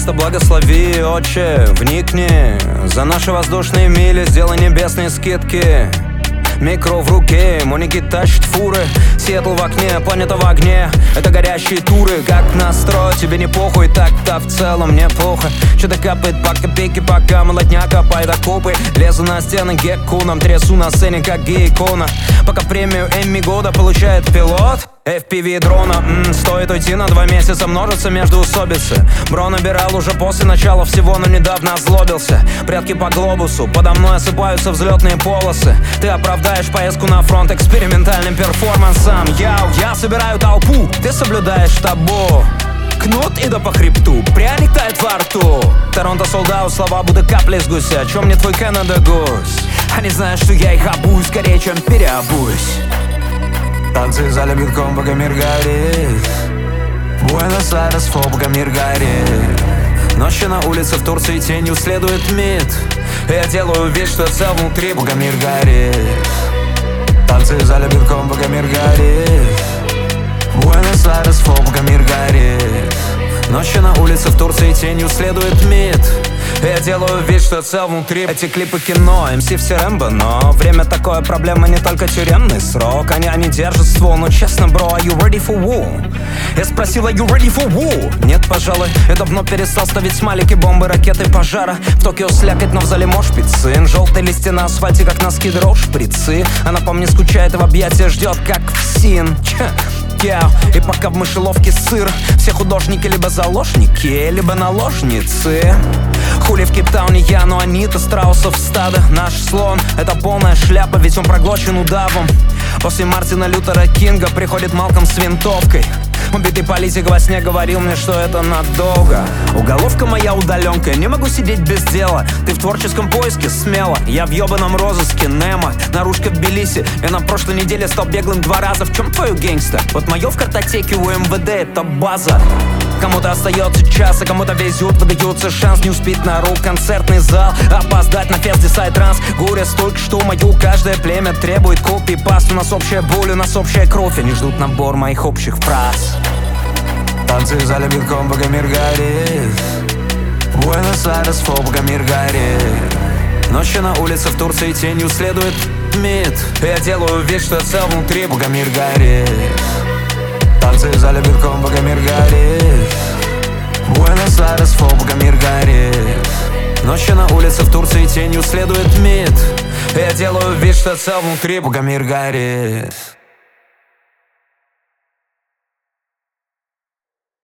Пожалуйста, благослови, Отче, вникни. За наши воздушные мили сделай небесные скидки. Микро в руке, Моники тащит фуры. Сиэтл в окне, планета в огне. Это горящие туры, как настрой, тебе не похуй. Так-то в целом неплохо. Что-то капает по копейке, пока молодня копает окопы. Лезу на стены геккуном, трясу на сцене, как гей-икона. Пока премию Эмми года получает пилот FPV дрона. Стоит уйти на 2 месяца, множится междоусобицы. Бро набирал уже после начала всего, но недавно озлобился. Прятки по глобусу, подо мной осыпаются взлетные полосы. Ты оправдаешь поездку на фронт экспериментальным перформансом. Я собираю толпу, ты соблюдаешь табу. Кнут и да по хребту, пряник тает во рту. Торонто солдат, слова будто капли с гуся. Чем мне твой Canada Goose? Они знают, что я их обуюсь скорее, чем переобуюсь. Танцы в зале битком, пока мир горит. Буэнос-Айрес, фо, пока мир горит. Ночью на улице в Турции тенью следует МИД. Я делаю вид, что я цел внутри, пока мир горит. Танцы в зале битком, пока мир горит. Буэнос-Айрес, фо, пока мир горит. Ночью на улице в Турции тенью следует МИД. Я делаю вид, что я цел внутри. Эти клипы кино, МС все Рэмбо. Но время такое, проблема не только тюремный срок. Они держат ствол, но честно, бро, are you ready for war? Я спросил, are you ready for war? Нет, пожалуй, я давно перестал ставить смайлики, бомбы, ракеты, пожара. В Токио слякоть, но в зале мош пиццы. Желтые листья на асфальте, как носки дрожь, шприцы. Она по мне скучает и в объятия ждет, как в СИН. И пока в мышеловке сыр, все художники либо заложники, либо наложницы. Хули в Кейптауне я, но они-то страусов стадо. Наш слон — это полная шляпа, ведь он проглочен удавом. После Мартина Лютера Кинга приходит Малком с винтовкой. Убитый политик во сне говорил мне, что это надолго. Уголовка моя удаленка, не могу сидеть без дела. Ты в творческом поиске смело, я в ебаном розыске Немо. Наружка в Тбилиси, я на прошлой неделе стал беглым 2 раза. В чем твою гангста? Вот мое в картотеке у МВД — это база. Кому-то остается час, а кому-то везет, выдается шанс не успеть на рок-концертный зал, опоздать на фест Десайд Транс. Гуря столько, что мою каждое племя требует копий-паст. У нас общая боль, у нас общая кровь, они ждут набор моих общих фраз. Танцы в зале битком, пока мир горит. Буэнос-Айрес, фо, пока мир горит. Ночью на улице в Турции тенью следует МИД. Я делаю вид, что я цел внутри, пока мир горит. Танцы в зале битком, пока мир горит. Буэнос-Айрес, фо, пока мир горит. Ночью на улице в Турции тенью следует МИД. Я делаю вид, что я цел внутри, пока мир горит.